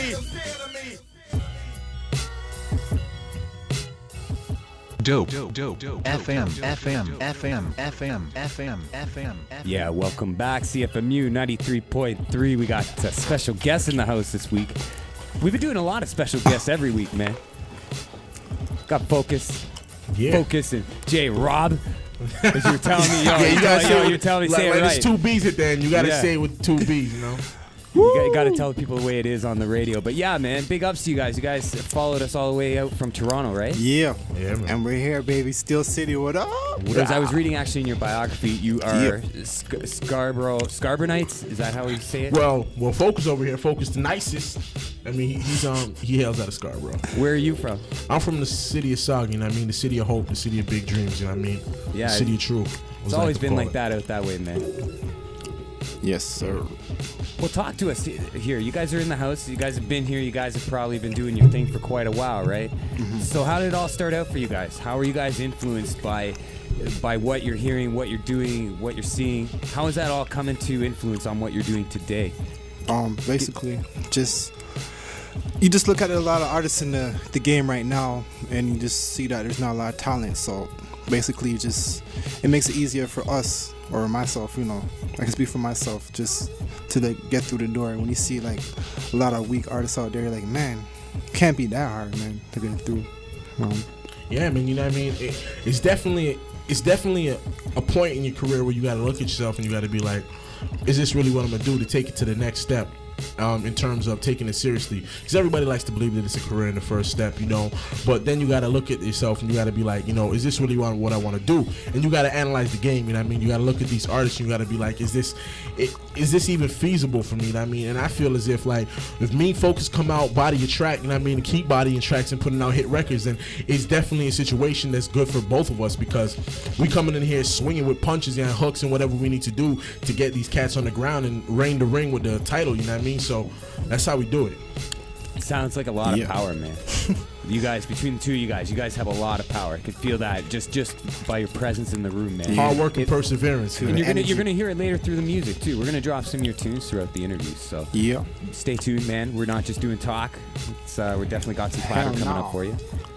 Dope. FM. Yeah, welcome back, CFMU 93.3. We got a special guest in the house this week. We've been doing a lot of special guests every week, man. Got Focus and J Rob. As you were telling me, you gotta say you're telling me, like, say it right. There's two B's at the end. You gotta say it with two B's, you know. You got to tell people the way it is on the radio. But yeah, man, big ups to you guys. You guys followed us all the way out from Toronto, right? Yeah, man. And we're here, baby. Steel City, what up? As I was reading actually in your biography, you are Scarboroughites. Is that how we say it? Well, Focus over here, Focus the nicest. I mean, he hails out of Scarborough. Where are you from? I'm from the city of Saug, you know what I mean? The city of hope, the city of big dreams, you know what I mean? Yeah. The city of truth. It's always been like that out that way, man. Yes, sir. Well, talk to us here. You guys are in the house. You guys have been here. You guys have probably been doing your thing for quite a while, right? Mm-hmm. So how did it all start out for you guys? How are you guys influenced by what you're hearing, what you're doing, what you're seeing? How is that all coming to influence on what you're doing today? Basically, you just look at a lot of artists in the game right now, and you just see that there's not a lot of talent. So basically, it makes it easier for us, or myself, you know, I can speak for myself, just to like get through the door. When you see like a lot of weak artists out there, you're like, man, can't be that hard, man, to get through. Yeah, man, you know what I mean? It's definitely a point in your career where you got to look at yourself and you got to be like, is this really what I'm going to do to take it to the next step? In terms of taking it seriously, because everybody likes to believe that it's a career in the first step, you know, but then you got to look at yourself and you got to be like, you know, is this really what I want to do? And you got to analyze the game, you know what I mean? You got to look at these artists and you got to be like, is this even feasible for me, you know what I mean? And I feel as if like, if me and Focus come out, body a track, you know what I mean, and keep bodying tracks and putting out hit records, then it's definitely a situation that's good for both of us, because we coming in here swinging with punches and hooks and whatever we need to do to get these cats on the ground and reign the ring with the title, you know what I mean? So that's how we do it. Sounds like a lot of power, man. You guys, between the two of you guys have a lot of power. I can feel that just by your presence in the room, man. Hard work and perseverance. And you're gonna hear it later through the music too. We're gonna drop some of your tunes throughout the interviews. So stay tuned, man. We're not just doing talk. We're definitely got some platter coming up for you.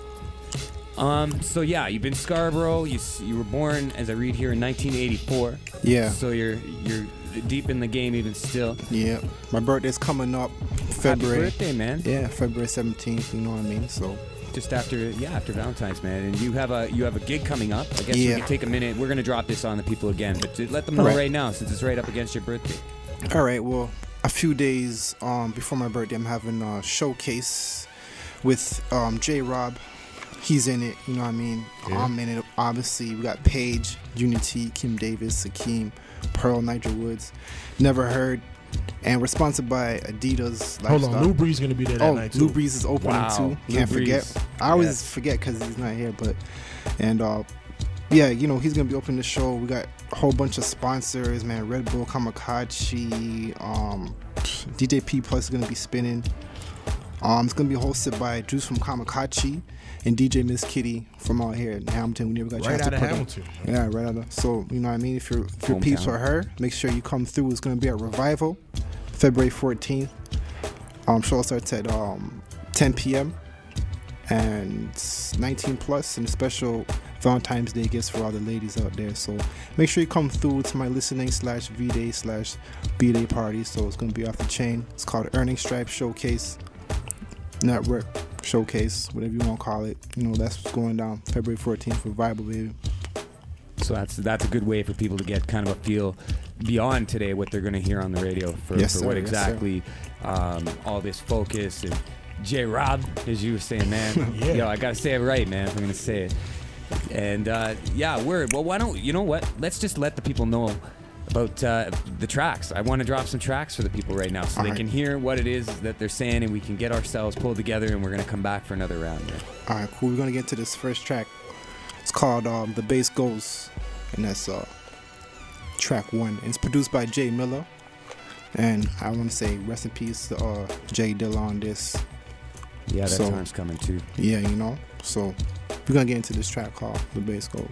So yeah, you've been Scarborough. You were born, as I read here, in 1984. Yeah. So you're deep in the game even still. Yeah. My birthday's coming up February. Happy birthday, man. Yeah, February 17th, you know what I mean? So just after Valentine's, man. And you have a gig coming up. I guess we can take a minute. We're gonna drop this on the people again, but to let them know right now, since it's right up against your birthday. All right, well, a few days before my birthday, I'm having a showcase with J Rob. He's in it, you know what I mean? Yeah. I'm in it, obviously. We got Paige, Unity, Kim Davis, Hakeem, Pearl, Nigel Woods, Never Heard, and we're sponsored by Adidas Lifestyle. Hold on, Lou Breeze gonna be there that night too. Lou Breeze is opening too. Can't forget. I always forget because he's not here, yeah, you know, he's gonna be opening the show. We got a whole bunch of sponsors, man. Red Bull, Kamakachi, DJ P Plus is gonna be spinning. It's gonna be hosted by Juice from Kamakachi and DJ Miss Kitty from out here in Hamilton. We never got a chance to put Hamilton. Yeah, right out of. So you know what I mean. If you're peeps for her, make sure you come through. It's gonna be at Revival, February 14th. Show starts at 10 p.m. and 19 plus, and a special Valentine's Day gifts for all the ladies out there. So make sure you come through to my listening /V-Day/B-Day party. So it's gonna be off the chain. It's called Earning Stripe Showcase Network Showcase, whatever you want to call it. You know, that's what's going down February 14th with Viable, baby. So that's a good way for people to get kind of a feel beyond today what they're going to hear on the radio for what exactly all this Focus and J Rob, as you were saying, man. Yo, I got to say it right, man, if I'm going to say it. And word. Well, why don't, you know what? Let's just let the people know about the tracks. I want to drop some tracks for the people right now so they can hear what it is that they're saying, and we can get ourselves pulled together, and we're going to come back for another round. Yeah. All right, cool. We're going to get into this first track. It's called The Bass Goes, and that's track 1. And it's produced by Jay Miller, and I want to say rest in peace to Jay Dilla on this. Yeah, that time's coming too. Yeah, you know. So we're going to get into this track called The Bass Goes.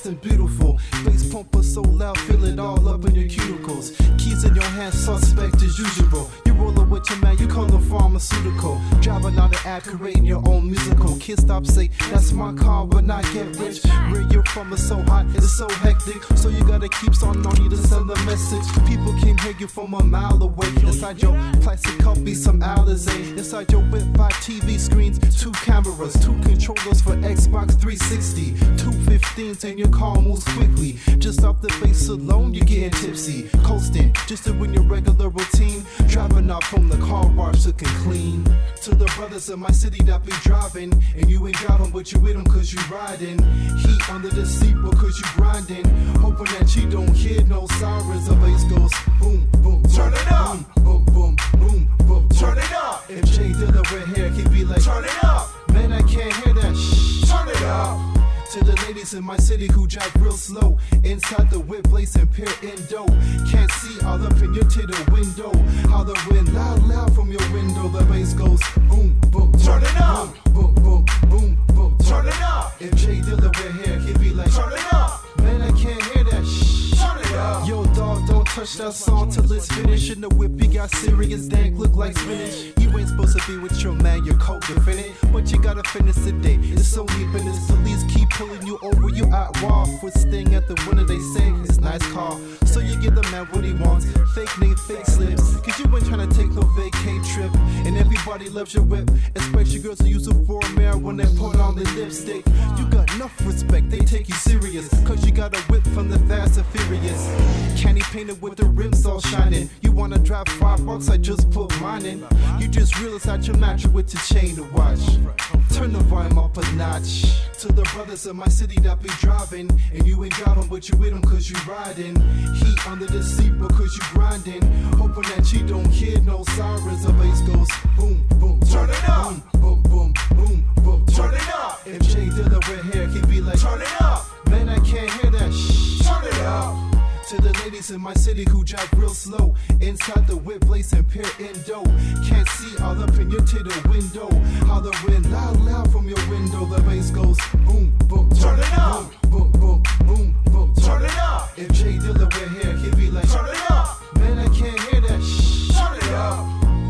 something beautiful. Bass pumper so loud, feel it all up in your cuticles. Keys in your hand, suspect as usual. You rollin' with your man, you call him pharmaceutical. Driving out an ad, creating your own musical. Kids stop, say, that's my car, but not get rich. Where you're from is so hot, it's so hectic. So you gotta keep on you to send a message. People can hear you from a mile away. Inside your plastic cup be some Alizé. Inside your whip, 5 TV screens, 2 cameras, 2 controllers for Xbox 360, 2 15s, and your car moves quickly. Just off the base alone, you're getting tipsy. Coasting, just doing your regular routine. Driving off from the car wash looking clean. To the brothers in my city that be driving, and you ain't driving, but you with them cause you riding. Heat under the seat because you grinding. Hoping that you don't hear no sirens. The bass goes boom, boom, turn it up. Boom, boom, boom, boom, turn it up. If Jay Dilla were here, he'd be like, turn it up. Man, I can't hear that shh. Turn it up. To the ladies in my city who drive real slow, inside the whip blazing peer endo. Can't see all up in your tittle window. How the wind loud, loud from your window. The bass goes boom, boom, turn it up. Boom, boom, boom, boom, turn it up. If Jay Dilla were here, he'd be like, turn it up. Man, I can't hear that shh. Turn it up. Yo, dog, don't touch that song till it's finished. In the whip, you got serious dank, look like spinach. You ain't supposed to be with your man, you're co-defendant, but you gotta finish today. It's only business. Police keep pulling you over, you at war. With Sting at the window, they say it's nice car. So you give the man what he wants. Fake name, fake slips. Cause you ain't trying to take no vacay trip. And everybody loves your whip, especially girls who use it for a mirror when they put on their lipstick. You got enough respect, they take you serious. Cause you got a whip from the Fast and Furious. Candy painted with the rims all shining. You wanna drive $5, I just put mine in. You just realize that you're matching with the chain to watch. Turn the volume up a notch. To the brothers in my city that be driving, and you ain't driving, but you with them cause you riding. Heat under the seat because you grinding. Hoping that you don't hear no sirens. The bass goes boom, boom, turn it up. Boom, boom, boom, boom, turn it up. If Jay Dilla were here, he'd be like, turn it up. Man, I can't hear that shh. Turn it up. To the ladies in my city who drive real slow, inside the whip blazing peer endo. Can't see all up in your tittle window. How the wind loud, loud from your window. The bass goes boom, boom, turn it up. Boom, boom, boom, boom, turn it up. If Jay Dilla were here, he'd be like, turn it up. Man, I can't hear that shh. Turn it up.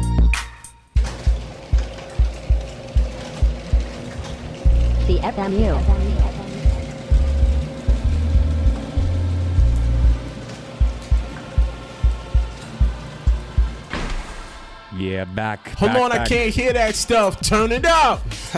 The FMU. Yeah, back. Hold on, I can't hear that stuff. Turn it up.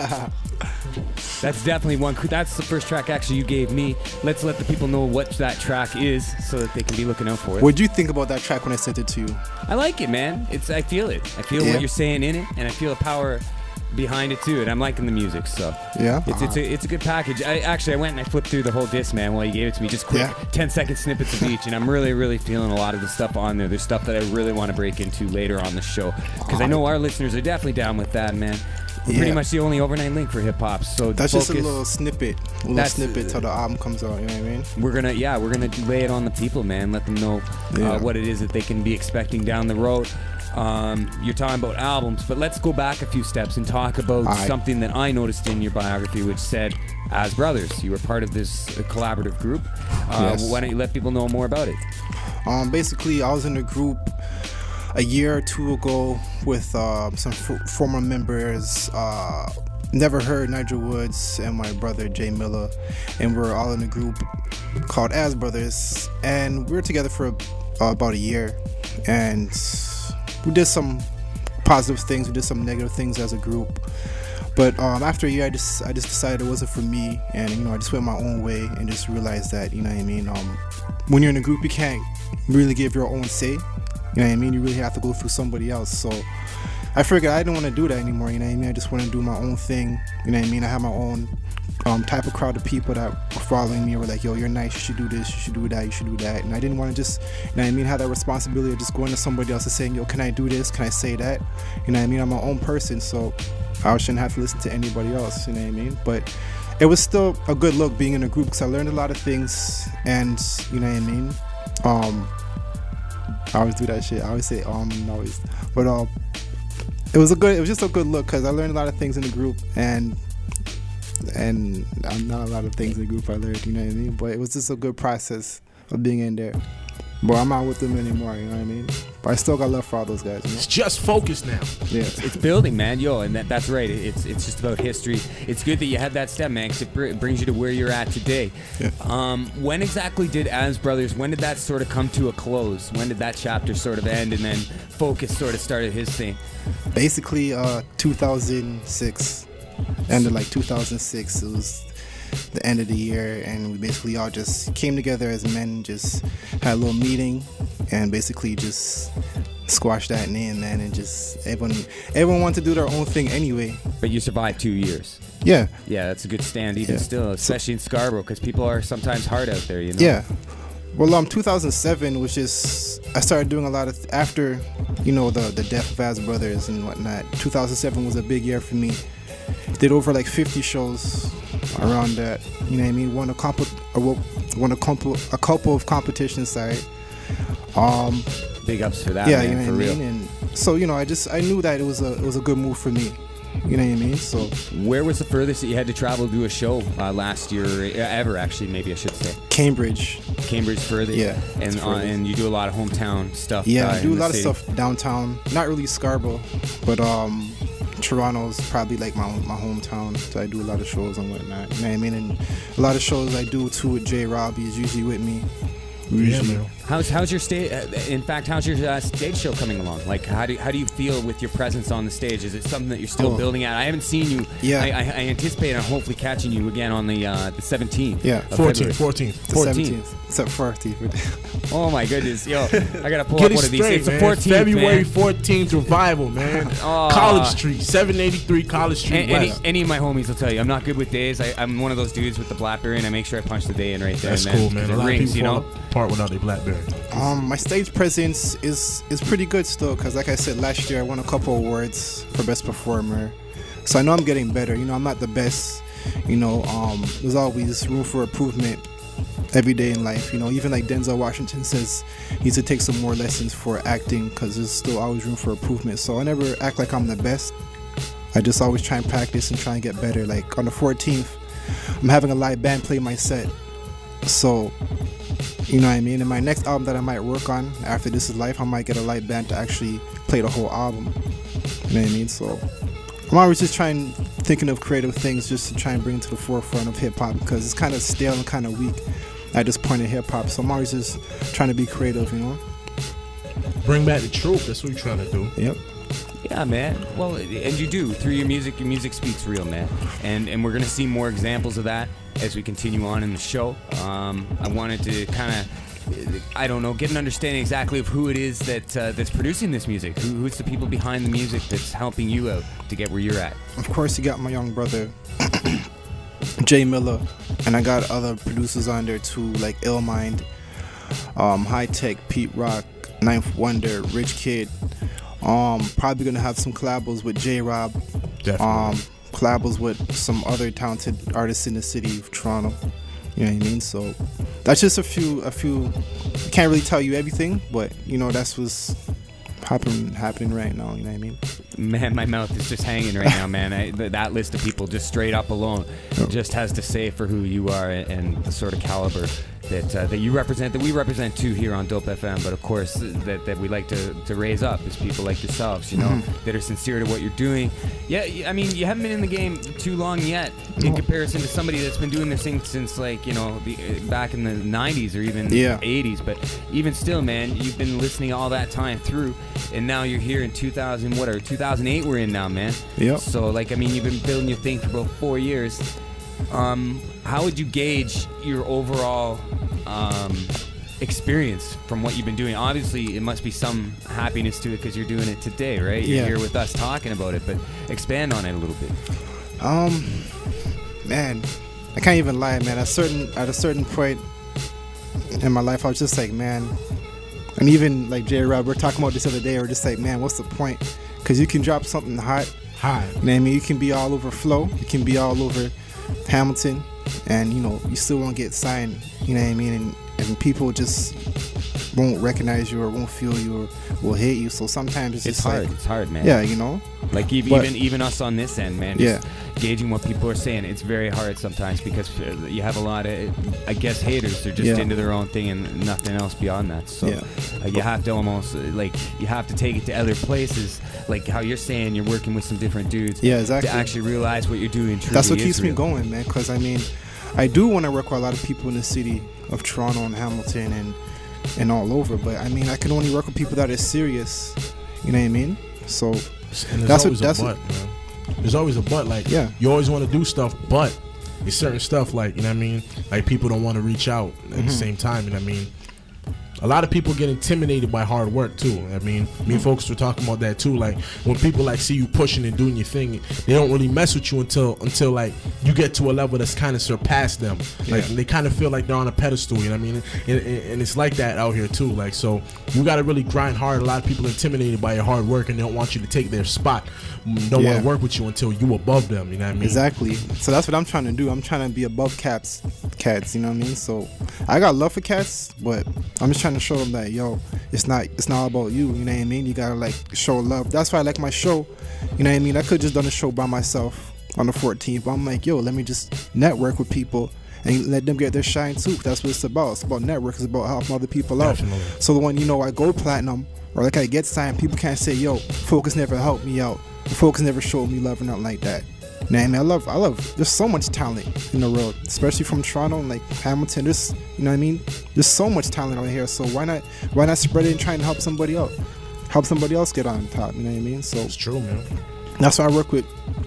That's definitely one. That's the first track actually you gave me. Let's let the people know what that track is so that they can be looking out for it. What'd you think about that track when I sent it to you? I like it, man. I feel it. I feel what you're saying in it, and I feel the power behind it too, and I'm liking the music, so yeah, it's a good package. I went and I flipped through the whole disc, man, while you gave it to me, just quick 10-second snippets of each, and I'm really feeling a lot of the stuff on there. There's stuff that I really want to break into later on the show, because I know our listeners are definitely down with that, man. We're pretty much the only overnight link for hip hop, so that's just a little snippet, till the album comes out. You know what I mean? We're gonna lay it on the people, man. Let them know what it is that they can be expecting down the road. You're talking about albums, but let's go back a few steps and talk about something that I noticed in your biography, which said, as brothers, you were part of this collaborative group. Why don't you let people know more about it? Basically, I was in a group a year or two ago with some former members, Never Heard, Nigel Woods, and my brother Jay Miller, and we're all in a group called As Brothers, and we were together for about a year, and we did some positive things, we did some negative things as a group, but after a year I just decided it wasn't for me, and I just went my own way and just realized that, you know what I mean, when you're in a group you can't really give your own say. You know what I mean? You really have to go through somebody else. So I figured I didn't want to do that anymore. You know what I mean? I just want to do my own thing. You know what I mean? I have my own type of crowd of people that were following me. Were like, yo, you're nice. You should do this. You should do that. You should do that. And I didn't want to just, you know what I mean, have that responsibility of just going to somebody else and saying, yo, can I do this? Can I say that? You know what I mean? I'm my own person, so I shouldn't have to listen to anybody else. You know what I mean? But it was still a good look being in a group because I learned a lot of things, and you know what I mean? I always do that shit. I always say always, but it was just a good look because I learned a lot of things in the group, and and not a lot of things in the group I learned, you know what I mean? But it was just a good process of being in there. But I'm not with them anymore, you know what I mean? But I still got love for all those guys, you know? It's just focus now. Yeah. It's building, man. Yo, and that's right. It's just about history. It's good that you had that step, man, because it brings you to where you're at today. Yeah. When exactly did As Brothers, when did that sort of come to a close? When did that chapter sort of end and then Focus sort of started his thing? Basically, 2006. Ended like 2006. It was the end of the year, and we basically all just came together as men, just had a little meeting, and basically just squashed that name, man, and just everyone wanted to do their own thing anyway. But you survived 2 years. Yeah. Yeah, that's a good stand even still, especially in Scarborough, because people are sometimes hard out there, you know? Yeah. Well, 2007 was just, I started doing a lot of, after, you know, the death of As Brothers and whatnot, 2007 was a big year for me. Did over like 50 shows around that, you know what I mean? Won a couple of competitions, sorry. Big ups for that, yeah, man, you know for what real. I mean? And so, you know, I knew that it was a good move for me. You know what I mean? So, where was the furthest that you had to travel to do a show last year, ever actually, maybe I should say? Cambridge further. Yeah. And you do a lot of hometown stuff. Yeah, I do a lot city. of stuff downtown. Not really Scarborough, but Toronto's probably like my hometown. So I do a lot of shows and whatnot. You know what I mean? And a lot of shows I do too with J. Rob. He's usually with me. Usually. How's your stage? In fact, how's your stage show coming along? Like, how do you feel with your presence on the stage? Is it something that you're still building at? I haven't seen you. Yeah. I anticipate on hopefully catching you again on the 17th. Yeah. 14th. The 17th. Except 14th. Oh my goodness, yo! I gotta pull Get up one it of these. straight, It's the man. 14th, February man. 14th revival, man. College Street, 783 College Street West. Any of my homies will tell you I'm not good with days. I'm one of those dudes with the BlackBerry, and I make sure I punch the day in right there. That's and then, cool, man. A It lot rings, of you people know. fall apart without their BlackBerry. My stage presence is pretty good still, because like I said, last year I won a couple awards for Best Performer. So I know I'm getting better. You know, I'm not the best. You know, there's always room for improvement every day in life. You know, even like Denzel Washington says he needs to take some more lessons for acting, because there's still always room for improvement. So I never act like I'm the best. I just always try and practice and try and get better. Like on the 14th, I'm having a live band play my set. So, you know what I mean? In my next album that I might work on after This Is Life, I might get a live band to actually play the whole album. You know what I mean? So I'm always just thinking of creative things just to try and bring to the forefront of hip hop, because it's kind of stale and kind of weak at this point in hip hop. So I'm always just trying to be creative, you know? Bring back the truth. That's what you're trying to do. Yep. Yeah, man. Well, and you do through your music. Your music speaks real, man. And we're gonna see more examples of that as we continue on in the show. I wanted to kind of, I don't know, get an understanding exactly of who it is that's producing this music. Who's the people behind the music that's helping you out to get where you're at? Of course, you got my young brother, Jay Miller, and I got other producers on there too, like Illmind, High Tech, Pete Rock, Ninth Wonder, Rich Kid. Probably gonna have some collabos with J. Rob. Definitely. Collabos with some other talented artists in the city of Toronto. You know what I mean? So that's just a few. Can't really tell you everything, but you know that's what's happening right now. You know what I mean? Man, my mouth is just hanging right now, man. That list of people just straight up alone just has to say for who you are and the sort of caliber that you represent, that we represent too here on Dope FM, but of course that we like to raise up is people like yourselves, you know, that are sincere to what you're doing. Yeah, I mean, you haven't been in the game too long yet in comparison to somebody that's been doing this thing since, like, you know, back in the 90s or even 80s, but even still, man, you've been listening all that time through, and now you're here in 2008 we're in now, man. Yep. So, like, I mean, you've been building your thing for about 4 years. How would you gauge your overall experience from what you've been doing? Obviously, it must be some happiness to it because you're doing it today, right? You're here with us talking about it, but expand on it a little bit. Man, I can't even lie, man. At a certain point in my life, I was just like, man, and even like J. Rob, we're talking about this the other day, we're just like, man, what's the point? Because you can drop something hot. You know what I mean? You can be all over Flow, you can be all over Hamilton, and you know you still won't get signed. You know what I mean? And people just won't recognize you or won't feel you or will hate you. So sometimes it's just hard. like, it's hard, man. Yeah, you know. Like even us on this end, man. Yeah. Gauging what people are saying, it's very hard sometimes because you have a lot of, I guess, haters. They're just into their own thing and nothing else beyond that. So you have to almost you have to take it to other places, like how you're saying you're working with some different dudes. Yeah, exactly. To actually realize what you're doing. That's what keeps me going, man. Because I mean, I do want to work with a lot of people in the city of Toronto and Hamilton and all over. But I mean, I can only work with people that are serious. You know what I mean? So that's what. There's always a but. Like, you always want to do stuff, but there's certain stuff, like, you know what I mean? Like, people don't want to reach out at the same time, you know what I mean? A lot of people get intimidated by hard work too. I mean, me and folks were talking about that too. Like, when people like see you pushing and doing your thing, they don't really mess with you until like you get to a level that's kind of surpassed them. Like, they kind of feel like they're on a pedestal. You know what I mean? And it's like that out here too. Like, so you got to really grind hard. A lot of people are intimidated by your hard work and they don't want you to take their spot. Don't want to work with you until you above them. You know what I mean? Exactly. So that's what I'm trying to do. I'm trying to be above cats. You know what I mean? So I got love for cats, but I'm just trying to show them that, yo, it's not about you. You know what I mean? You gotta like show love. That's why I like my show. You know what I mean? I could just done a show by myself on the 14th, but I'm like, yo, let me just network with people and let them get their shine too. That's what it's about. It's about network. It's about helping other people out. Definitely. So when, you know, I go platinum or like I get signed, people can't say, yo, Focus never helped me out. Focus never showed me love or nothing like that. You know what I mean? I love, there's so much talent in the world, especially from Toronto and like Hamilton. There's, you know what I mean? There's so much talent out here. So why not spread it and try and help somebody out? Help somebody else get on top, you know what I mean? So it's true, man. That's why I work with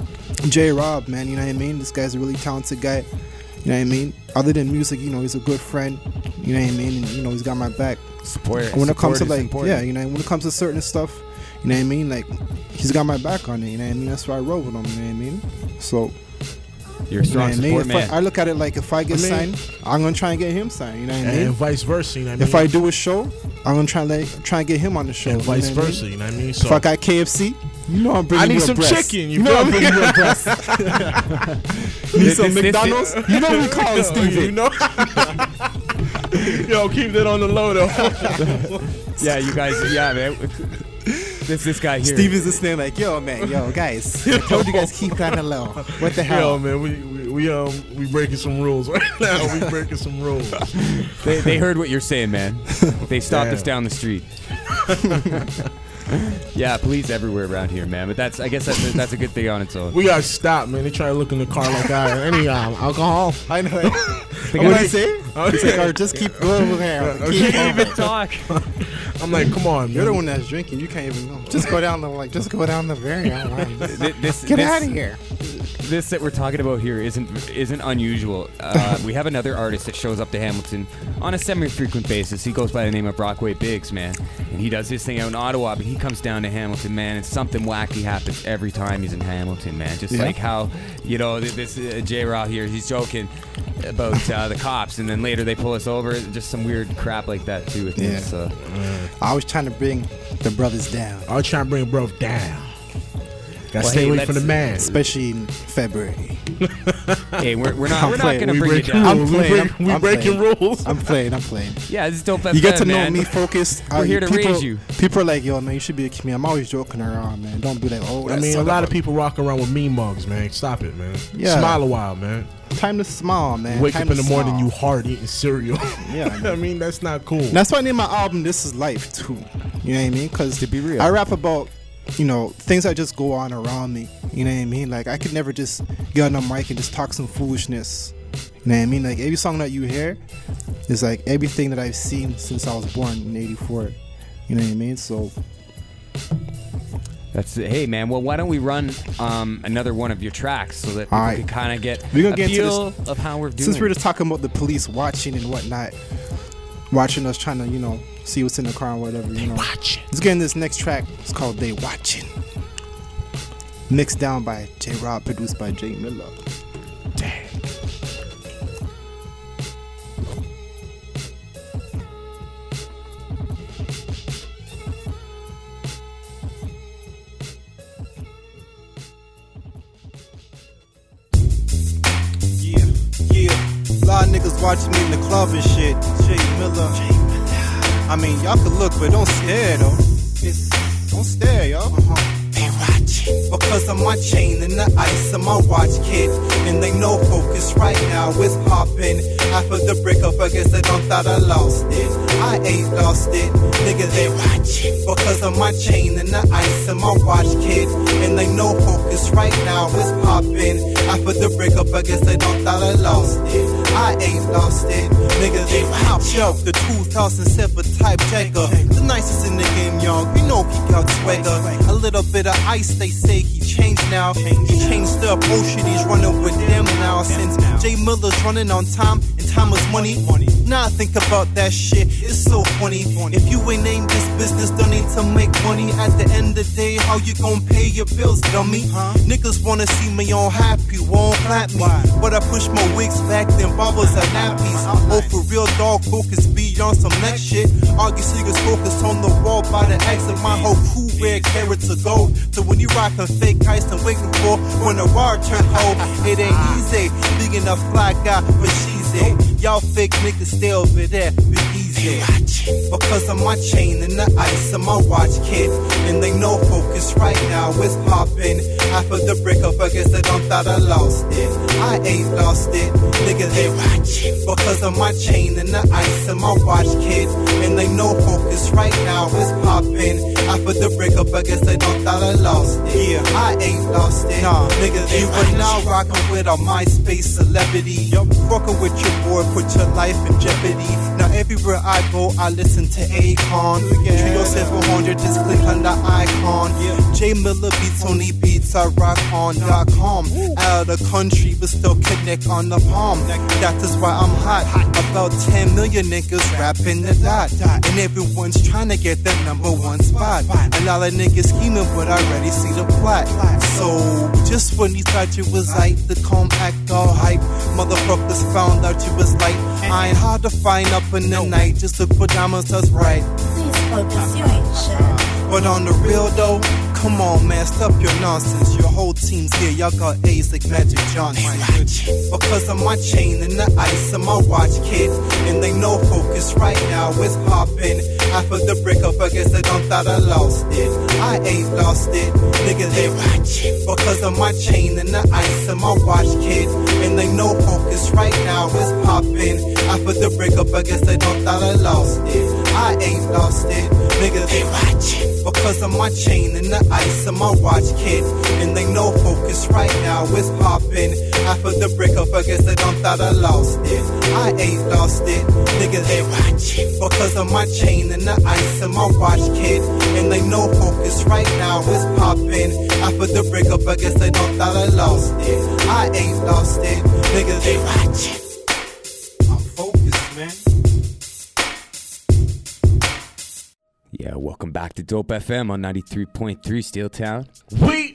J-Rob, man, you know what I mean? This guy's a really talented guy, you know what I mean? Other than music, you know, he's a good friend, you know what I mean? And, you know, he's got my back. When it comes to like, important. You know, when it comes to certain stuff, you know what I mean? Like, he's got my back on it, you know what I mean? That's why I roll with him, you know what I mean? So, you're a strong support man. I look at it like, if I get signed, I'm going to try and get him signed, you know what I mean? And vice versa, you know what I mean? If I do a show, I'm going to try and get him on the show. And vice versa, you know what I mean? So if I got KFC, you know I'm bringing you a breast. I need some chicken, you know I'm bringing you a breast. You need some McDonald's? You know we call it Steven. You know? Yo, keep that on the low though. Yeah, you guys, man. This guy here. Steven's listening like, yo, man, guys. I told you guys keep that low. What the hell? Yo, man, we breaking some rules right now. We breaking some rules. They heard what you're saying, man. They stopped us down the street. Yeah, police everywhere around here, man. But I guess that's a good thing on its own. We gotta stop, man. They try to look in the car like any alcohol. I know. What did he say? He's like, just keep going with him. Keep even talk. I'm like, come on, man. You're the one that's drinking. You can't even know. Just go down the very line. Get out of here. This that we're talking about here isn't unusual. We have another artist that shows up to Hamilton on a semi-frequent basis. He goes by the name of Brockway Biggs, man, and he does his thing out in Ottawa. But he comes down to Hamilton, man, and something wacky happens every time he's in Hamilton, man. Just like how, you know, this J-Rob here, he's joking about the cops, and then later they pull us over. Just some weird crap like that too with him. So. I was trying to bring the brothers down. I was trying to bring bro down. Gotta stay away from the man, especially in February. Hey, we're not gonna bring you down. I'm breaking rules. I'm playing. Yeah, this is dope. You get to know me, Focus. We're here to raise you. People are like, yo, man, you should be a comedian. I'm always joking around, man. Don't be like, oh. I mean, a lot of people walk around with meme mugs, man. Stop it, man. Yeah. Smile a while, man. Time to smile, man. Wake up in the morning, you hard eating cereal. Yeah, I mean, that's not cool. And that's why I named my album "This Is Life" too. You know what I mean? Because to be real, I rap about, you know, things that just go on around me. You know what I mean? Like, I could never just get on the mic and just talk some foolishness. You know what I mean? Like, every song that you hear is like everything that I've seen since I was born in '84. You know what I mean? So that's it. Hey, man. Well, why don't we run another one of your tracks so that people can kind of get a feel of how we're doing. Since we're just talking about the police watching and whatnot, watching us trying to, you know, see what's in the car and whatever, you know. Let's get in this next track. It's called They Watching. Mixed down by J-Rob, produced by Jay Miller. Dang. Yeah. A lot of niggas watching me in the club and shit. Jay Miller. I mean, y'all could look, but don't stare though. Don't stare, yo. They watching because of my chain and the ice of my watch, kid. And they know focus right now is popping. After the breakup, I guess they don't thought I lost it. I ain't lost it, nigga. They watching because of my chain and the ice of my watch, kid. And they know focus right now is popping. After the breakup, I guess they don't thought I lost it. I ain't lost it, nigga. They watching. Yo, the 2007 Type Jagger, the nicest in the game, y'all. You know he got swagger. A little bit of ice, they say he changed now. He changed up ocean, he's running with them now. Since Jay Miller's running on time, and time is money. Now I think about that shit, it's so funny. If you ain't named this business, don't need to make money. At the end of the day, how you gon' pay your bills, dummy? Niggas wanna see me all happy, won't clap me. But I push my wigs back, then bobbles are nappies. Oh, for real, dog, focus be on some next shit. August niggas focus on the wall by the exit. My whole crew wear carrots of gold. So when you rockin' fake ice and waiting for when the wire turn cold, it ain't easy. Big enough fly guy, but she's it. Y'all fake niggas stay over there, be easy. Because of my chain and the ice of my watch, kid. And they know focus right now is popping. After the breakup, I guess they don't thought I lost it. I ain't lost it, nigga. They watching because of my chain and the ice of my watch, kid. And they know focus right now is popping. After the breakup, I guess they don't thought I lost it. Yeah, I ain't lost it, nigga. They were now rocking with a MySpace celebrity. Fucking with your boy, put your life in jeopardy. Now everywhere I go, I listen to Akon. Trio 700, just click on the icon. J Miller beats, Tony beats, I rock on.com. Out of the country, but still connect on the palm. That is why I'm hot. About 10 million niggas rapping the dot. And everyone's trying to get that #1 spot. And all the niggas scheming, but I already see the plot. So, just when you thought you was like the calm act all hype, motherfuckers found out you was like, I ain't hard to find up in the night. Just look for diamonds, that's right. Please focus, you ain't shit. But on the real though, come on man, stop your nonsense. Your whole team's here, y'all got A's like Magic Johnson. Because of my chain and the ice of my watch, kid. And they know focus right now is popping. After the breakup, I guess they don't thought I lost it. I ain't lost it, nigga. They watching because of my chain and the ice of my watch, kid. And they know focus right now is popping. After the breakup, I guess they don't thought I lost it. I ain't lost it, nigga. They watching because of my chain and the ice of my watch, kid. And they know focus right now is popping. After the breakup, I guess they don't thought I lost it. I ain't lost it, nigga. They watching because of my chain and the ice of my watch, kid. And they know focus right now is popping. After the breakup, I guess they don't thought I lost it. I ain't lost it, nigga. They watching. I'm focused, man. Yeah, welcome back to Dope FM on 93.3 Steeltown. We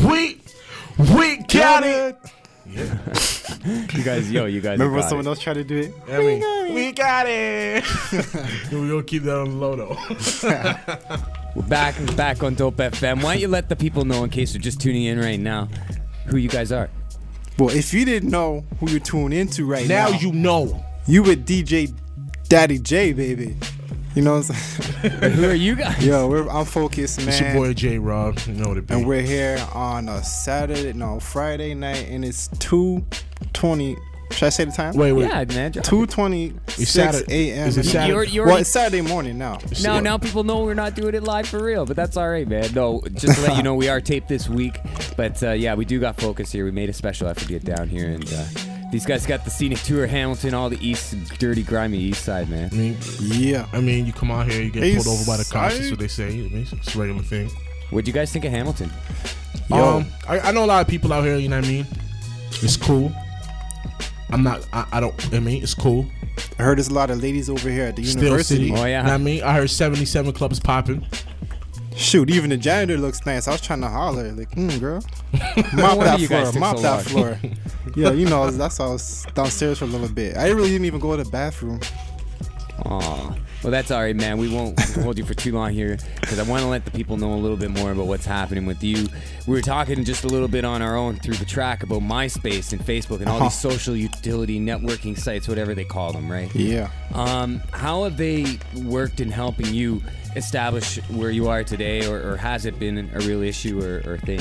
got it. You guys remember when someone else tried to do it? We got it. We're gonna keep that on the low though. We're back on Dope FM. Why don't you let the people know, in case they're just tuning in right now, who you guys are? Well, if you didn't know who you're tuning into right now, you know. You with DJ Daddy J, baby. You know what I'm saying? Who are you guys? Yo, I'm focused, man. It's your boy J Rob. You know what it be. And we're here on a Friday night, and it's 2:20. Should I say the time? Wait. Yeah, man. 2:26 a.m. Is it Saturday? Well, it's Saturday morning now. Now people know we're not doing it live for real, but that's all right, man. No, just to let you know, we are taped this week. But, yeah, we do got focus here. We made a special effort to get down here, and these guys got the scenic tour, Hamilton, all the east, dirty, grimy east side, man. I mean, you come out here, you get pulled over by the cops. That's what they say. It's a regular thing. What'd you guys think of Hamilton? I know a lot of people out here, you know what I mean? It's cool. It's cool. I heard there's a lot of ladies over here at the university. Oh, yeah. You know what I mean? I heard 77 clubs popping. Shoot, even the janitor looks nice. I was trying to holler, like, girl. Mop that floor. Yeah, you know, that's why I was downstairs for a little bit. I really didn't even go to the bathroom. Aw. Well, that's all right, man. We won't hold you for too long here because I want to let the people know a little bit more about what's happening with you. We were talking just a little bit on our own through the track about MySpace and Facebook and all these social utility networking sites, whatever they call them, right? Yeah. How have they worked in helping you establish where you are today, or has it been a real issue or thing?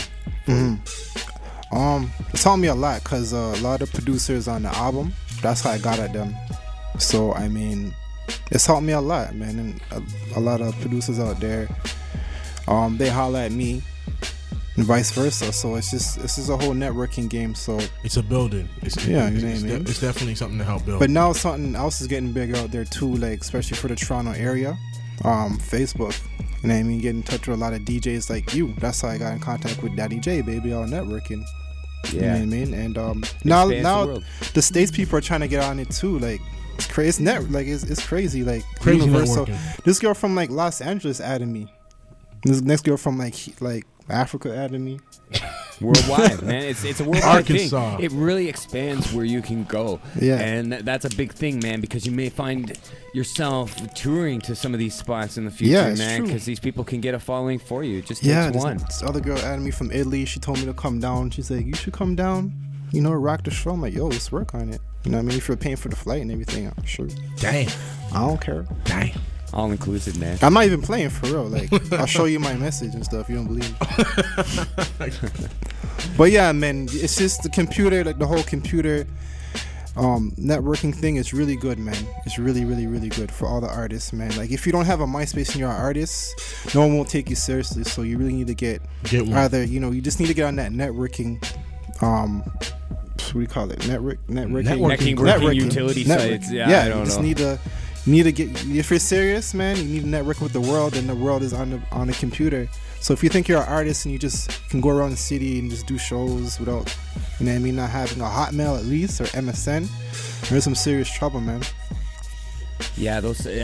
It taught me a lot because a lot of producers on the album, that's how I got at them. So I mean, it's helped me a lot, man. And a lot of producers out there, they holler at me, and vice versa. So it's just a whole networking game. So it's a building. It's definitely something to help build. But now something else is getting big out there too, like especially for the Toronto area. Facebook. You know what I mean? Get in touch with a lot of DJs like you. That's how I got in contact with Daddy J, baby, all networking. Yeah. You know what I mean? And now the States people are trying to get on it too. Like it's crazy. It's crazy. Like crazy Universal. networking. This girl from like Los Angeles added me. This next girl from like Africa added me. Worldwide, man. It's a worldwide Arkansas. thing. It really expands where you can go. Yeah. And that's a big thing, man, because you may find yourself touring to some of these spots in the future, Yeah, it's man, true. because these people can get a following for you. It just takes one. This other girl added me from Italy. She told me to come down. She's like, you should come down, rock the show. I'm like, yo, let's work on it. You know what I mean? If you're paying for the flight and everything, I'm sure. Damn. I don't care. Damn. All inclusive, man. I'm not even playing for real. Like, I'll show you my message and stuff. You don't believe me. But yeah, man, it's just the computer, like the whole computer networking thing is really good, man. It's really, really, really good for all the artists, man. Like, if you don't have a MySpace and you're an artist, no one will take you seriously. So you really need to get one. either, you just need to get on that networking. What do you call it? Networking utility sites. Yeah, I don't you just know. need to get, if you're serious, man, you need to network with the world, and the world is on the computer. So if you think you're an artist and you just can go around the city and just do shows without, not having a Hotmail at least or MSN, there's some serious trouble, man. Yeah,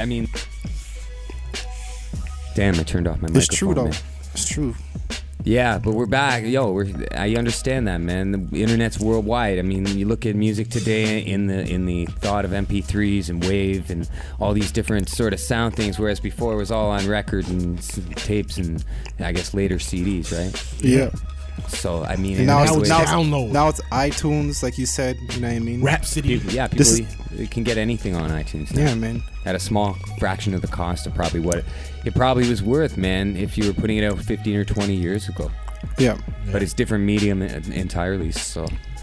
damn, I turned off my microphone. It's true, though. Man. It's true. Yeah, but we're back. I understand that, man. The internet's worldwide. I mean, you look at music today in the thought of MP3s and Wave and all these different sort of sound things, whereas before it was all on record and tapes and I guess later CDs, right? Yeah. So I mean, now it's download. Now it's iTunes, like you said. You know what I mean? Rhapsody. People can get anything on iTunes now. Yeah, man. At a small fraction of the cost of probably what it probably was worth, man, if you were putting it out 15 or 20 years ago. Yeah. But it's different medium entirely. So,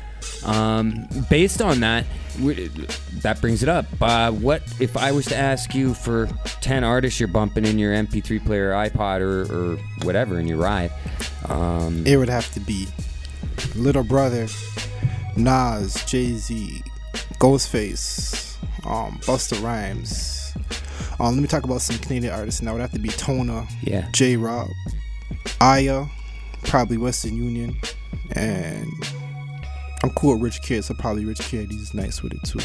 based on that, that brings it up. What if I was to ask you for 10 artists you're bumping in your MP3 player, iPod, or whatever in your ride? It would have to be Little Brother, Nas, Jay-Z, Ghostface, Busta Rhymes. Let me talk about some Canadian artists now. It would have to be Tona, J-Rob, Aya, probably Western Union, and I'm cool with Rich Kid, so probably Rich Kid. He's nice with it too.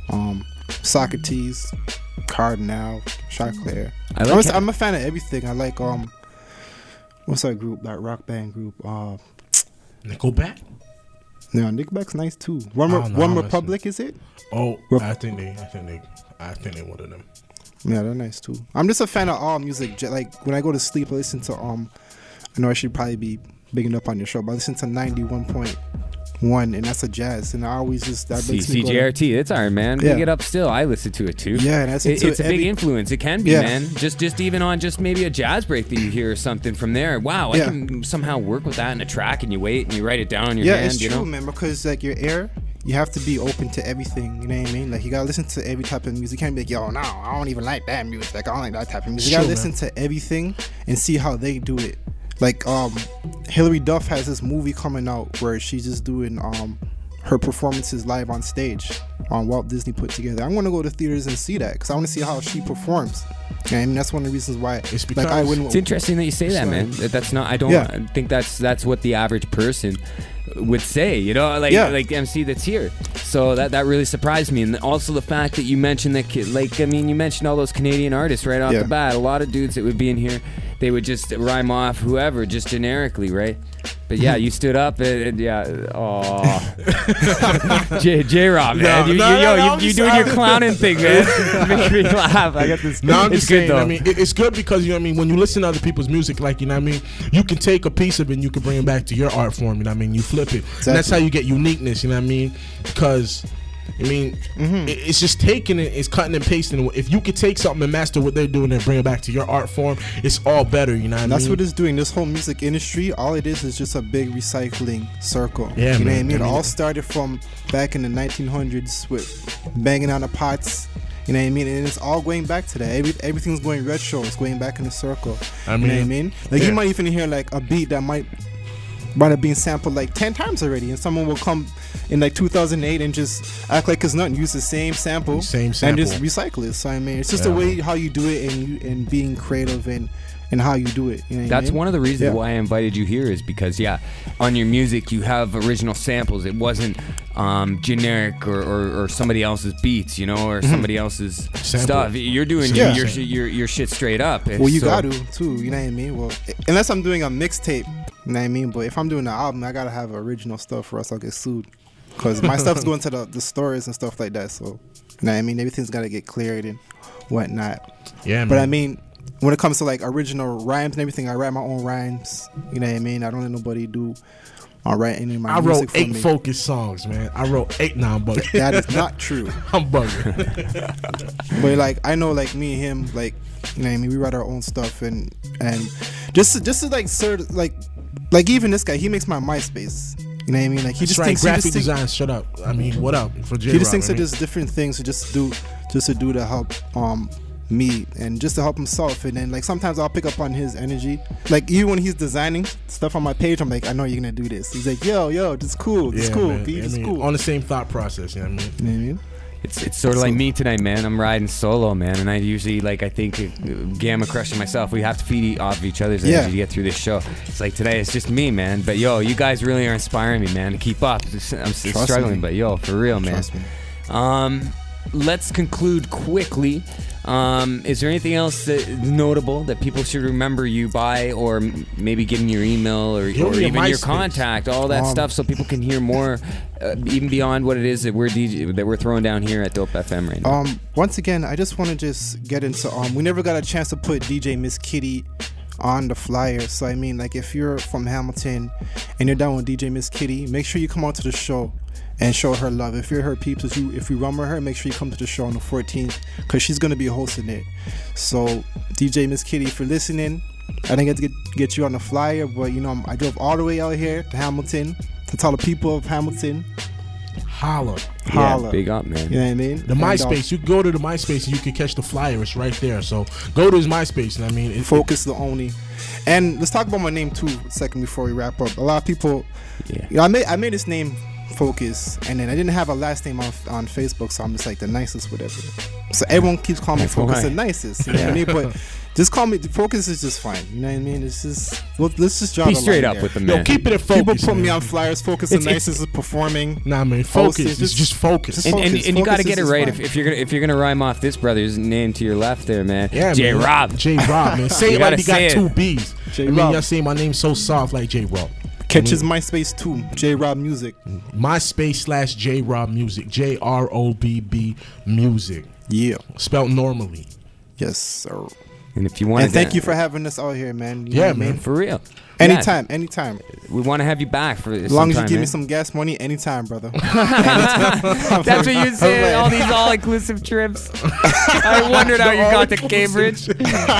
Socrates, Cardinal, Chaclair. I'm a fan of everything. I like what's that group? That rock band group? Nickelback. No, Nickelback's nice too. One Republic, is it? Oh, I think they one of them. Yeah, they're nice too. I'm just a fan of all music. Like when I go to sleep, I listen to I know I should probably be bigging up on your show, but I listen to 91.1, and that's a jazz, and I always just that makes me go CJRT. It's all right, man. Yeah. Big it up still. I listen to it too. Yeah, and it's a big influence. It can be, man. Just even on just maybe a jazz break that you hear or something from there. Wow, I can somehow work with that in a track, and you wait and you write it down on your hand. Yeah, it's true, man. Because like your ear, you have to be open to everything. You know what I mean? Like you gotta listen to every type of music. You can't be like, yo, no, I don't even like that music. Like I don't like that type of music. You gotta listen to everything and see how they do it. Like Hilary Duff has this movie coming out where she's just doing her performances live on stage on Walt Disney put together. I'm gonna go to theaters and see that because I want to see how she performs. And that's one of the reasons why. It's because it's interesting that you say that, man. That's not. I don't think that's what the average person would say. Like MC that's here. So that really surprised me, and also the fact that you mentioned that, you mentioned all those Canadian artists right off the bat. A lot of dudes that would be in here, they would just rhyme off whoever, just generically, right? But yeah, you stood up and J-Rob, man. You doing your clowning thing, man. Make me laugh. I got this. No, I'm just saying, though. I mean, it's good because, when you listen to other people's music, like, you can take a piece of it and you can bring it back to your art form, you flip it. Exactly. And that's how you get uniqueness, because I mean, it's just taking it, it's cutting and pasting. If you could take something and master what they're doing and bring it back to your art form, it's all better, you know what I mean? That's what it's doing. This whole music industry, all it is just a big recycling circle. Yeah, you know what I man. mean? It all started from back in the 1900s with banging on the pots. You know what I mean? And it's all going back to that. Everything's going retro. It's going back in the circle. You know what I mean? Like you might even hear like a beat that might have been sampled like 10 times already, and someone will come in like 2008 and just act like it's nothing, use the same sample and just recycle it. So I mean, it's just the way how you do it and being creative and how you do it. You know That's I mean? one of the reasons why I invited you here, is because on your music you have original samples. It wasn't generic or somebody else's beats, or somebody else's stuff. You're doing your shit straight up. Well, you got to too. You know what I mean? Well, unless I'm doing a mixtape, you know what I mean? But if I'm doing an album, I gotta have original stuff, or else I'll get sued. Because my stuff's going to the stores and stuff like that. So, you know what I mean? Everything's gotta get cleared and whatnot. Yeah, man. But I mean, when it comes to like original rhymes and everything, I write my own rhymes. You know what I mean? I don't let nobody write any of my music for me. I wrote 8 Focus songs, man. I wrote 8. Now I'm bugging. That is not true. I'm bugging. But like, I know like me and him, like, you know what I mean? We write our own stuff and just to like sort like even this guy, he makes my MySpace. You know what I mean? Like he just thinks graphic design. Shut up. I mean, what up for J-Rob? He just thinks that there's different things to do to help me and just to help himself. And then like sometimes I'll pick up on his energy. Like even when he's designing stuff on my page, I'm like, I know you're gonna do this. He's like, yo, this is cool. This is cool. Man. This is cool. On the same thought process. You know what I mean? You know what I mean? It's sort of like me tonight, man. I'm riding solo, man, and I usually I think Gamma Crush and myself, we have to feed off each other's energy to get through this show. It's like today, it's just me, man. But you guys really are inspiring me, man, to keep up. I'm struggling, but for real, man. Trust me. Let's conclude quickly. Is there anything else that notable that people should remember you by, or maybe getting your email or even your contact, all that stuff, so people can hear more, even beyond what it is that we're throwing down here at Dope FM right now? Once again, I just want to just get into we never got a chance to put DJ Miss Kitty on the flyer. So I mean, like if you're from Hamilton and you're down with DJ Miss Kitty, make sure you come out to the show and show her love. If you're her peeps, if you run with her, make sure you come to the show on the 14th, because she's going to be hosting it. So DJ Miss Kitty, if you're listening, I didn't get to get you on the flyer, but I drove all the way out here to Hamilton to tell the people of Hamilton, holla. Yeah, big up, man. You know what I mean? The MySpace, you go to the MySpace and you can catch the flyer. It's right there. So go to his MySpace. I mean, Focus the only. And let's talk about my name too a second before we wrap up. A lot of people, I made this name Focus, and then I didn't have a last name on Facebook, so I'm just like the nicest, whatever. So everyone keeps calling me Focus the nicest. You know what I mean? But just call me Focus is just fine. You know what I mean? It's just let's just drop. Be straight up with the man. Keep it at Focus. People put me on flyers. Focus the nicest is performing. Nah, man, Focus. It's just Focus. And you got to get it right. If you're gonna rhyme off this brother's name to your left there, man. Yeah, J-Rob. J-Rob, man. Say it like you got 2 B's. J-Rob. I mean, y'all say my name so soft like J-Rob. Catch his MySpace too, J-Rob Music. MySpace / J-Rob Music. JROBB Music. Yeah. Spelled normally. Yes, sir. And if you want to, thank you for having us out here, man. You know, man, for real. Anytime. We want to have you back for as long as you give me some gas money, anytime, brother. That's what you say. All these all-inclusive trips. I wondered how you got to Cambridge.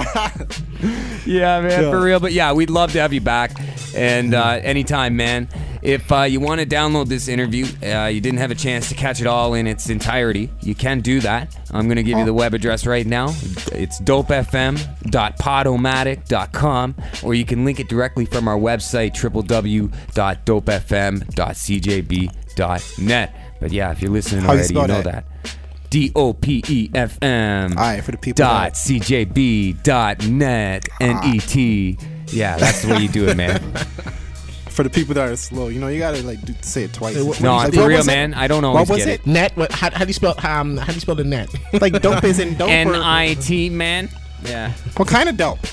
Yeah, man, for real. But we'd love to have you back, and anytime, man. If you want to download this interview, you didn't have a chance to catch it all in its entirety, you can do that. I'm going to give you the web address right now. It's dopefm.podomatic.com, or you can link it directly from our website, www.dopefm.cjb.net. But if you're listening already, you know that. DOPEFM. All right, for the people. .cjb.net. NET. Yeah, that's the way you do it, man. For the people that are slow, you gotta say it twice. No, for real, man. I don't always get it. Net. How do you spell? How do you spell the net? Like dope is in dope. NIT, man. Yeah. What kind of dope?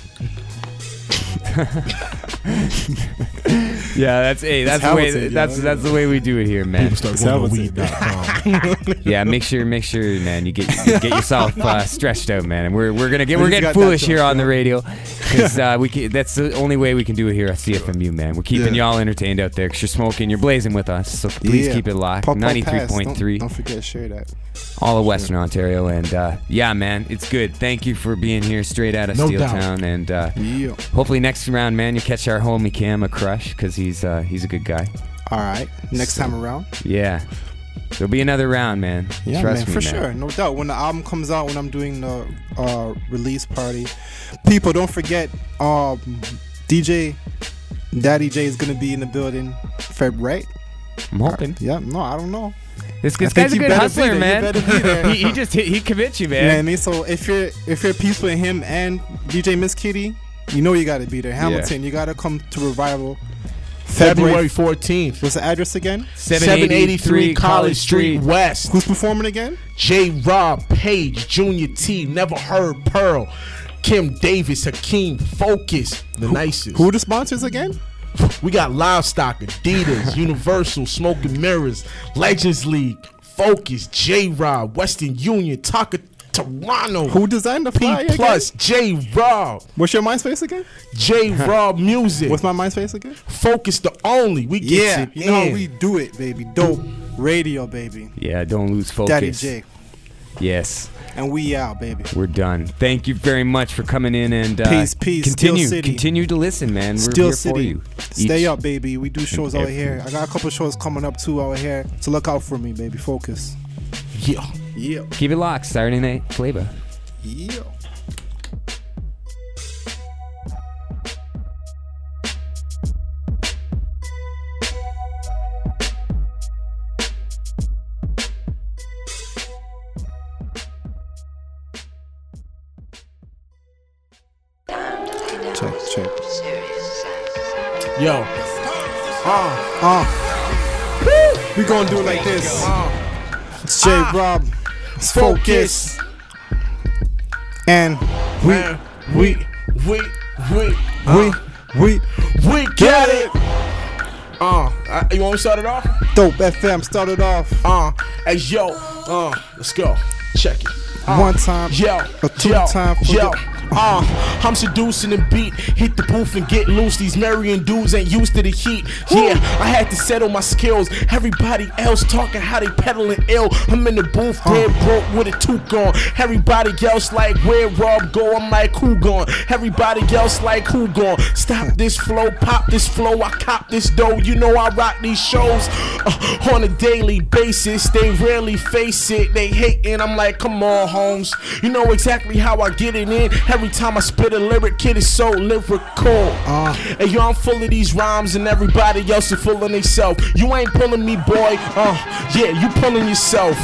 That's the way we do it here, man. People start going to weed.com. Yeah, make sure, man, you get yourself stretched out, man. And we're getting foolish here on the radio because that's the only way we can do it here at CFMU, man. We're keeping y'all entertained out there because you're smoking, you're blazing with us. So please keep it locked. 93.3. Don't forget to share that. All of Western Ontario, and yeah, man, it's good. Thank you for being here straight out of Steeltown, and hopefully next round, man, you catch our homie Cam a crush because he's a good guy. All right, next time around. Yeah, there'll be another round, man. Yeah, Trust man, me, for sure, no doubt. When the album comes out, when I'm doing the release party, people don't forget, DJ Daddy J is gonna be in the building, Feb, right? I'm hoping. Yeah, no, I don't know. This guy's a good hustler, man. He commits you, man. You know what I mean? So if you're peace with him and DJ Miss Kitty, you know you gotta be there. Hamilton, you gotta come to Revival. February 14th. What's the address again? 783 College Street West. Who's performing again? J. Rob, Page, Junior T, Never Heard Pearl, Kim Davis, Hakeem, Focus, the nicest. Who are the sponsors again? We got Livestock, Adidas, Universal, Smoke and Mirrors, Legends League, Focus, J. Rob, Western Union, Taka Toronto. Who designed the flyer P Plus, J. Rob. What's your MySpace again? J. Rob Music. What's my MySpace again? Focus the only. We get it. You know how we do it, baby. Dope radio, baby. Yeah, don't lose focus. Daddy J. Yes. And we out, baby. We're done. Thank you very much for coming in and peace. Continue to listen, man. We're here for you. Stay up, baby. We do shows out here. I got a couple shows coming up too out here. So look out for me, baby. Focus. Yeah. Keep it locked. Saturday Night Flavor. Yeah. Check. Yo. We gonna do it like this. It's J. Rob. It's Focus. And we get it. You want me to start it off? Dope FM started off. Hey yo, let's go. Check it. One time, a two time for yo. I'm seducing the beat. Hit the booth and get loose. These Marion dudes ain't used to the heat. Yeah, I had to settle my skills. Everybody else talking how they peddling ill. I'm in the booth, dead broke with a toque on. Everybody else like where Rob go. I'm like who gone? Everybody else like who gone? Stop this flow, pop this flow. I cop this dough. You know I rock these shows on a daily basis. They rarely face it. They hating. I'm like, come on, Holmes. You know exactly how I get it in. Every time I spit a lyric, kid is so lyrical. And yo, I'm full of these rhymes, and everybody else is full of themselves. You ain't pulling me, boy. Yeah, you pulling yourself.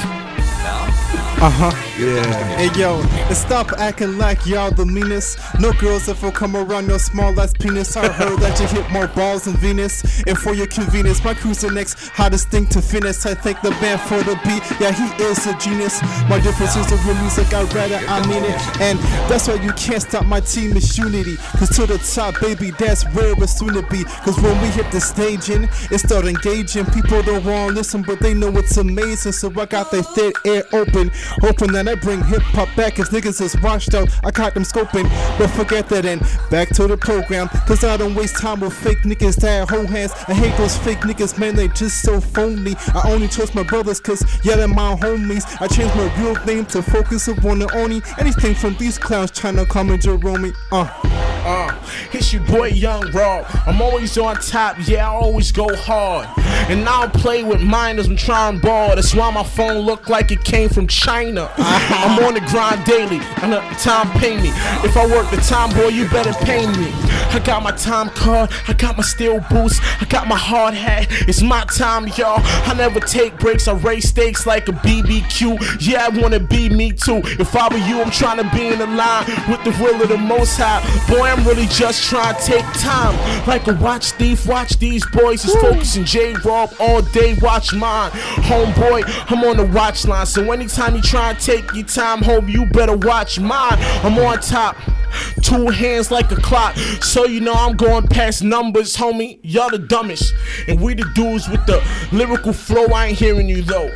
Yeah. Hey yo, and stop acting like y'all the meanest. No girls ever come around your small ass penis. I heard that you hit more balls than Venus. And for your convenience, my crew's the next hottest thing to finish. I thank the band for the beat. Yeah, he is a genius. My difference is the real music. I mean it. And that's why you can't stop my team is unity. Cause to the top, baby, that's where it's soon to be. Cause when we hit the staging, it start engaging. People don't want to listen, but they know it's amazing. So I got their third ear open. Hoping that I bring hip-hop back, cause niggas is washed out. I caught them scoping, but forget that and back to the program. Cause I don't waste time with fake niggas that hold hands. I hate those fake niggas, man, they just so phony. I only trust my brothers cause yeah, they're my homies. I changed my real name to focus upon the only anything from these clowns trying to come and Jerome. It's your boy Young Rob. I'm always on top, yeah, I always go hard. And I don't play with minors, I'm trying ball. That's why my phone look like it came from China. I'm on the grind daily, and the time pay me. If I work the time, boy, you better pay me. I got my time card, I got my steel boots, I got my hard hat. It's my time, y'all. I never take breaks, I raise stakes like a BBQ. Yeah, I wanna be me too. If I were you, I'm trying to be in the line with the will of the Most High. Boy, I'm really just trying to take time. Like a watch thief, watch these boys. Is focusing J-Rob all day, watch mine. Homeboy, I'm on the watch line. So anytime you try and take your time home, you better watch mine. I'm on top. 2 hands like a clock. So you know I'm going past numbers, homie. Y'all the dumbest. And we the dudes with the lyrical flow. I ain't hearing you though.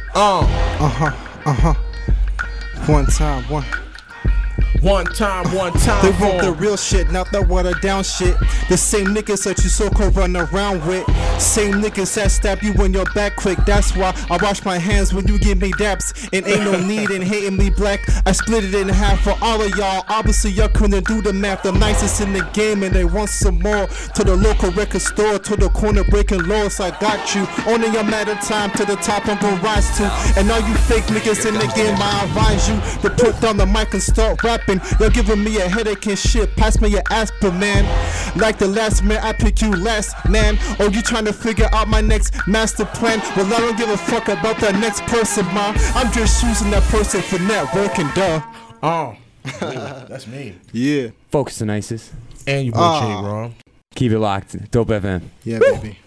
One time. One time. They want the real shit, not the watered down shit. The same niggas that you so-called run around with. Same niggas that stab you in your back quick. That's why I wash my hands when you give me daps. And ain't no need in hating me black. I split it in half for all of y'all. Obviously y'all couldn't do the math. The nicest in the game and they want some more. To the local record store, to the corner breaking laws. I got you. Only a matter of time to the top I'm gonna rise to. And all you fake niggas in the game, I advise you to put down the mic and start rapping. You're giving me a headache and shit. Pass me your aspirin, man. Like the last man, I pick you last, man. Or you trying to figure out my next master plan? Well, I don't give a fuck about that next person, man. I'm just choosing that person for networking, duh. Oh, that's me. Yeah. Focus the nicest. And you boy J Rob. Keep it locked. Dope FM. Yeah, baby.